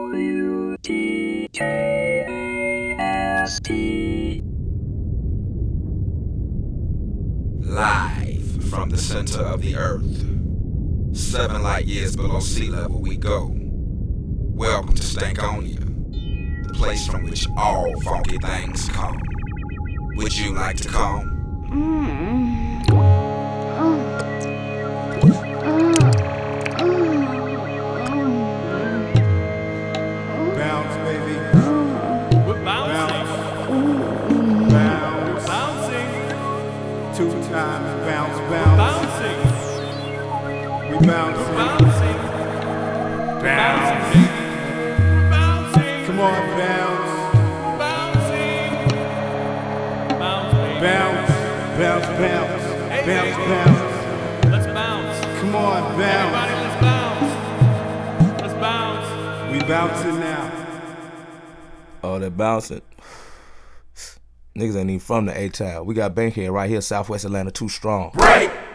WDKAST. Live from the center of the earth, 7 light years below sea level we go. Welcome to Stankonia, the place from which all funky things come. Would you like to come? Bounce, baby. We're bouncing. Bounce. Bouncing. 2 times bounce, bounce. Bouncing. We bouncing. Bouncing. Bounce. Bouncing. Come on, bounce. Bouncing. Bounce, baby. Bounce. Bounce, bounce. Hey, Bounce, baby. bounce. Let's bounce. Come on, Everybody, bounce. let's bounce. Let's bounce. We bouncing now. Oh, they're bouncing. Niggas ain't even from the A-Town. We got Bankhead right here, Southwest Atlanta, too strong. Break!